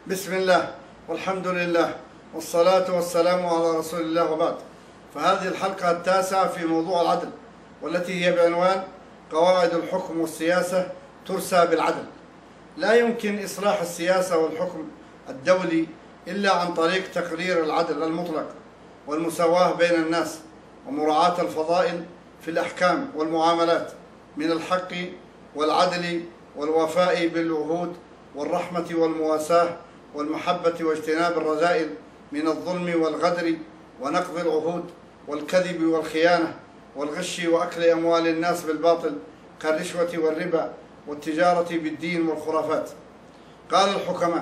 بسم الله والحمد لله والصلاة والسلام على رسول الله وبعد. فهذه الحلقة التاسعة في موضوع العدل، والتي هي بعنوان قواعد الحكم والسياسة ترسى بالعدل. لا يمكن إصلاح السياسة والحكم الدولي إلا عن طريق تقرير العدل المطلق والمساواة بين الناس، ومراعاة الفضائل في الأحكام والمعاملات من الحق والعدل والوفاء بالعهود والرحمة والمواساة والمحبة واجتناب الرذائل من الظلم والغدر ونقض العهود والكذب والخيانة والغش وأكل أموال الناس بالباطل كالرشوة والربا والتجارة بالدين والخرافات. قال الحكماء: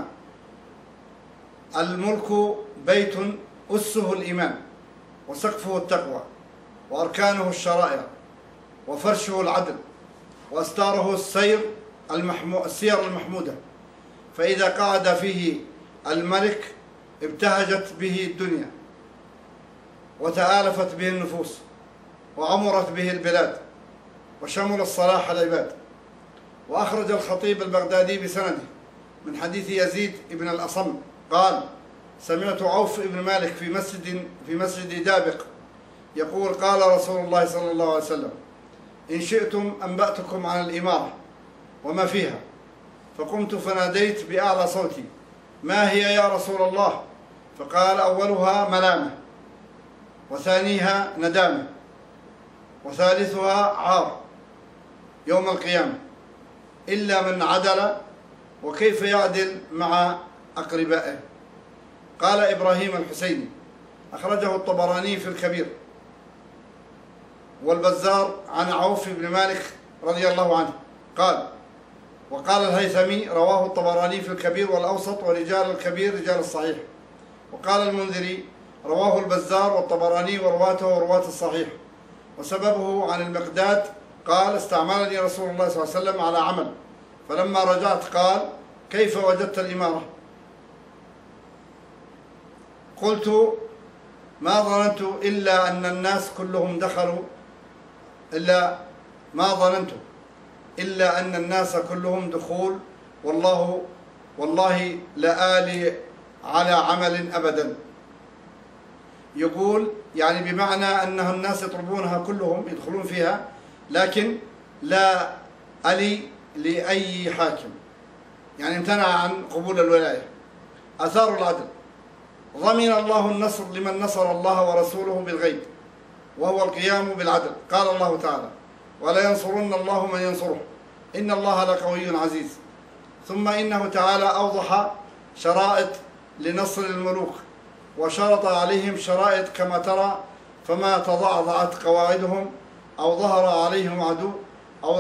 الملك بيت أسه الإيمان وسقفه التقوى وأركانه الشرائع وفرشه العدل وأستاره السير المحمودة، فإذا قعد فيه الملك ابتهجت به الدنيا وتآلفت به النفوس وعمرت به البلاد وشمل الصلاح العباد. وأخرج الخطيب البغدادي بسنده من حديث يزيد بن الأصم قال: سمعت عوف بن مالك في مسجد دابق يقول: قال رسول الله صلى الله عليه وسلم: إن شئتم أنبأتكم عن الإمارة وما فيها. فقمت فناديت بأعلى صوتي: ما هي يا رسول الله؟ فقال: أولها ملامة، وثانيها ندامة، وثالثها عار يوم القيامة، إلا من عدل، وكيف يعدل مع أقربائه. قال إبراهيم الحسيني: أخرجه الطبراني في الكبير والبزار عن عوف بن مالك رضي الله عنه قال. وقال الهيثمي: رواه الطبراني في الكبير والأوسط، ورجال الكبير رجال الصحيح. وقال المنذري: رواه البزار والطبراني ورواته رواة الصحيح. وسببه عن المقداد قال: استعملني رسول الله صلى الله عليه وسلم على عمل، فلما رجعت قال: كيف وجدت الإمارة؟ قلت: ما ظننت إلا أن الناس كلهم دخلوا إلا أن الناس كلهم دخول، والله لا آلي على عمل أبدا. يقول يعني بمعنى أنه الناس يطلبونها كلهم يدخلون فيها، لكن لا ألي لأي حاكم، يعني امتنع عن قبول الولاية. آثار العدل: ضمن الله النصر لمن نصر الله ورسوله بالغيب، وهو القيام بالعدل. قال الله تعالى: ولا ينصرن الله من ينصره إن الله لقوي عزيز. ثم إنه تعالى أوضح شرائط لنصر الملوك، وشرط عليهم شرائط كما ترى، فما تضعضعت قواعدهم أو ظهر عليهم عدو أو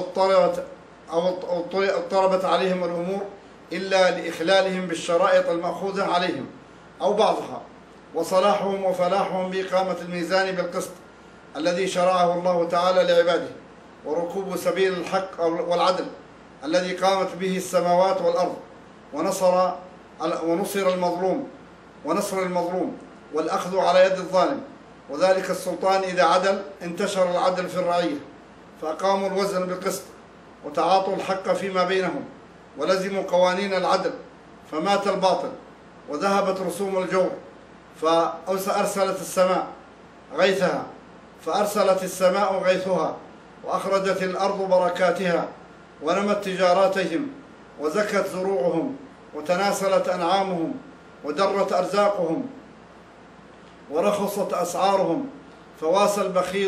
اضطربت عليهم الأمور إلا لإخلالهم بالشرائط المأخوذة عليهم أو بعضها، وصلاحهم وفلاحهم بإقامة الميزان بالقسط الذي شرعه الله تعالى لعباده، وركوب سبيل الحق والعدل الذي قامت به السماوات والأرض، ونصر المظلوم والأخذ على يد الظالم. وذلك السلطان إذا عدل انتشر العدل في الرعية، فأقاموا الوزن بالقسط وتعاطوا الحق فيما بينهم، ولزموا قوانين العدل، فمات الباطل وذهبت رسوم الجور. فأرسلت السماء غيثها، وأخرجت الأرض بركاتها، ونمت تجاراتهم، وزكت زروعهم، وتناسلت أنعامهم، ودرت أرزاقهم، ورخصت أسعارهم. فواسى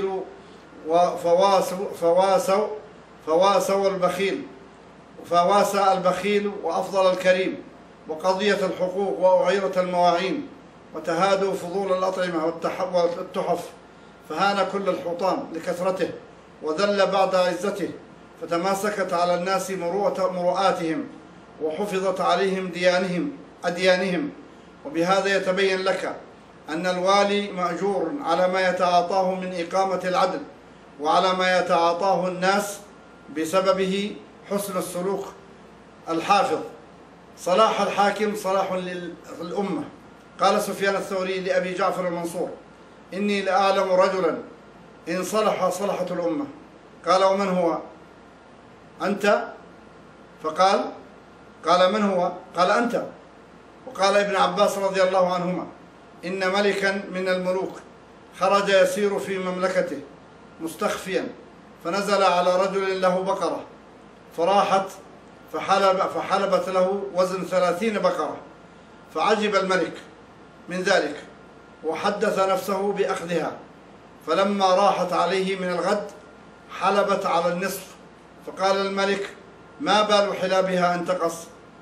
البخيل وأفضل الكريم، وقضية الحقوق وأعيرت المواعين، وتهادوا فضول الأطعمة والتحف، فهان كل الحطام لكثرته، وذل بعد عزته، فتماسكت على الناس مروءاتهم، وحفظت عليهم أديانهم. وبهذا يتبين لك أن الوالي مأجور على ما يتعاطاه من إقامة العدل، وعلى ما يتعاطاه الناس بسببه حسن السلوك. الحافظ: صلاح الحاكم صلاح للأمة. قال سفيان الثوري لأبي جعفر المنصور: إني لأعلم رجلا إن صلح صلحت الأمة. قال: ومن هو؟ أنت؟ فقال: من هو؟ قال: أنت. وقال ابن عباس رضي الله عنهما: إن ملكا من الملوك خرج يسير في مملكته مستخفيا، فنزل على رجل له بقرة فراحت فحلبت له وزن 30 بقرة، فعجب الملك من ذلك وحدث نفسه بأخذها، فلما راحت عليه من الغد حلبت على النصف، فقال الملك: ما بال حلابها أن تقص؟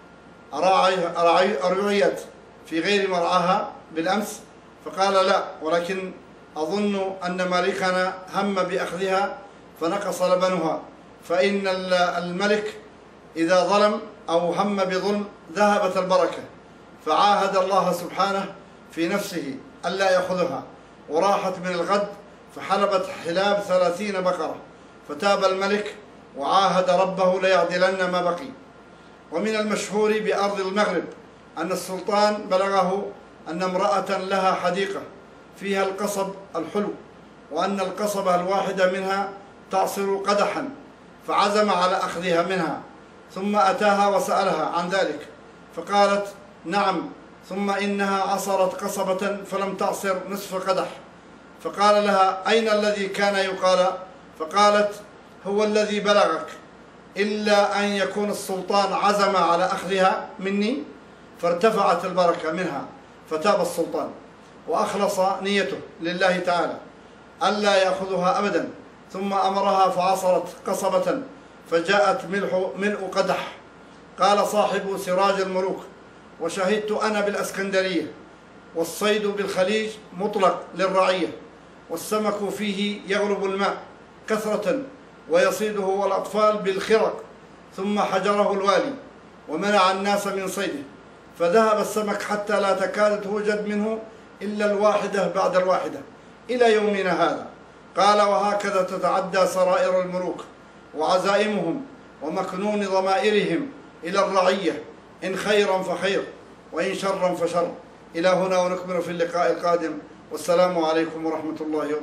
أرعيت في غير مرعاها بالأمس؟ فقال: لا، ولكن أظن أن مالكنا هم بأخذها فنقص لبنها، فإن الملك إذا ظلم أو هم بظلم ذهبت البركة، فعاهد الله سبحانه في نفسه ألا يأخذها، وراحت من الغد فحلبت حلاب 30 بقرة، فتاب الملك وعاهد ربه ليعدلن ما بقي. ومن المشهور بأرض المغرب أن السلطان بلغه أن امرأة لها حديقة فيها القصب الحلو، وأن القصبة الواحدة منها تعصر قدحا، فعزم على أخذها منها، ثم أتاها وسألها عن ذلك فقالت: نعم، ثم إنها عصرت قصبة فلم تعصر نصف قدح. فقال لها: أين الذي كان يقال؟ فقالت: هو الذي بلغك، إلا أن يكون السلطان عزم على أخذها مني، فارتفعت البركة منها، فتاب السلطان وأخلص نيته لله تعالى ألا يأخذها أبدا، ثم أمرها فعصرت قصبة فجاءت ملء قدح. قال صاحب سراج الملوك: وشهدت أنا بالأسكندرية، والصيد بالخليج مطلق للرعية، والسمك فيه يغلب الماء كثرة ويصيده والأطفال بالخرق، ثم حجره الوالي ومنع الناس من صيده، فذهب السمك حتى لا تكاد توجد منه إلا الواحدة بعد الواحدة إلى يومنا هذا. قال: وهكذا تتعدى سرائر الملوك وعزائمهم ومكنون ضمائرهم إلى الرعية، إن خيرا فخير وإن شرا فشر. إلى هنا، ونكمل في اللقاء القادم، والسلام عليكم ورحمة الله وبركاته.